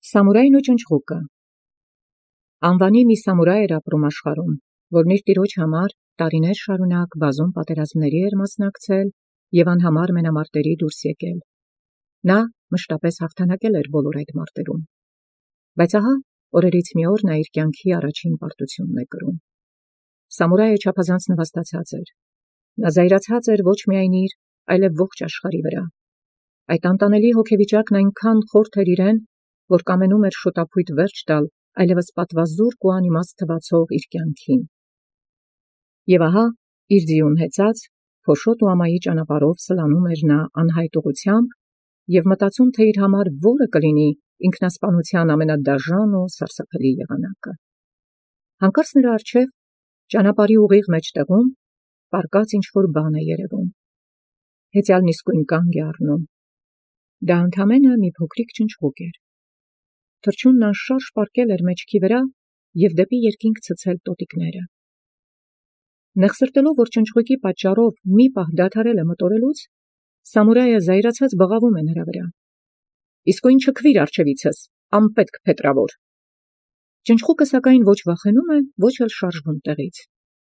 Սամուրայն ու ճնճղուկը։ Անվանի մի սամուրայ էր ապրում աշխարհում, որն իր տիրոջ համար տարիներ շարունակ բազում պատերազմների էր մասնակցել և անհամար մենամարտերի դուրս եկել։ Նա մշտապես հաղթանակել էր բոլոր այդ մարտերում։ Բայց ահա օրերից մի օր նա իր կյանքի առաջին պարտությունն է կրում։ Սամուրայը չափազանց նվաստացած էր։ Նա զայրացած էր ոչ միայն իր, այլև ողջ աշխարհի վրա։ Այդ անտանելի հոգեվիճակն այնքան խորթ էր իրեն, որ կամենում էր շուտափույթ վերջ տալ այլևս պատվազուրկ ու անիմաստ թվացող իր կյանքին։ Եվ ահա իր ձիուն հեծած, փոշոտ ու ամայի ճանապարհով սլանում էր նա անհայտ ուղղությամբ և մտածում, թե իր համար որը կլինի ինքնասպանության ամենադաժան ու սարսափելի եղանակը։ Հանկարծ նրա առջև, ճանապարհի ուղիղ մեջտեղում, պառկած ինչ-որ բան է երևում։ Հեծյալն իսկույն կանգ է առնում։ Դա ընդամենը մի փոքրիկ ճնճղուկ էր։ Թռչունն անշարժ պառկել էր մեջքի վրա և դեպի երկինք ցցել տոտիկները։ Նեղսրտելով, որ ճնճղուկի պատճառով մի պահ դադարել է մտորելուց, սամուրայը զայրացած բղավում է նրա վրա. «Իսկույն չքվիր առջևիցս, անպետք փետրավոր»։ Ճնճղուկը սակայն ոչ վախենում է, ոչ էլ շարժվում տեղից։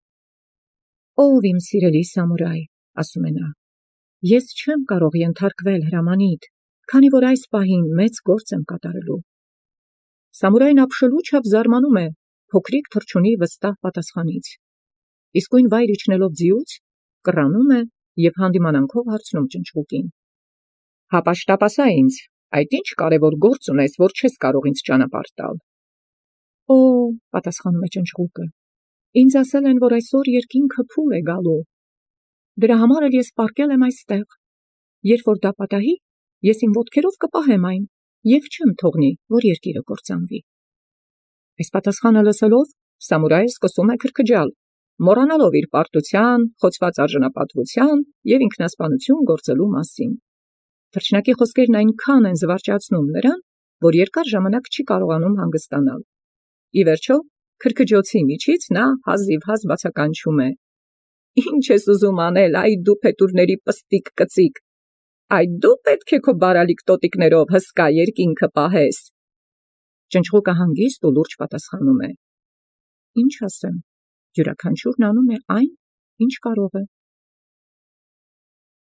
«Ով իմ սիրելի սամուրայ», ասում է նա, «ես չեմ կարող ենթարկվել հրամանիդ, քանի որ այս պահին մեծ գործ եմ կատարելու»։ Սամուրայն ապշելու չափ զարմանում է փոքրիկ թռչունի վստահ պատասխանից, իսկույն վայր իջնելով ձիուց, կռանում է և հանդիմանանքով հարցնում ճնճղուկին. «Հապաշտապ ասա ինձ, այդ ի՞նչ կարևոր գործ ունես, որ չես կարող ինձ ճանապարհ տալ»։ «Օ, – պատասխանում է ճնճղուկը, – ինձ ասել են, որ այսօր երկինքը փուլ է գալու. դրա համար էլ ես պառկել եմ այստեղ. երբ որ դա պատահի, ես իմ ոտքերով կպահեմ այն և չեմ թողնի, որ երկիրը կործանվի»։ Այս պատասխանը լսելով, սամուրայը սկսում է քրքջալ, մոռանալով իր պարտության, խոցված արժանապատվության և ինքնասպանություն գործելու մասին։ Թռչնակի խոսքերն այնքան են զվարճացնում նրան, որ երկար ժամանակ չի կարողանում հանգստանալ։ Ի վերջո, քրքջոցի միջից նա հազիվհազ բացականչում է. «Ի՞նչ ես ուզում անել, այ դու փետուրների պստիկ կծիկ, այ դու պետք է քո բարալիկ տոտիկներով հսկա երկինքը պահես»։ Ճնճղուկը հանգիստ ու լուրջ պատասխանում է. «Ինչ ասեմ, յուրաքանչյուրն անում է այն, ինչ կարող է»։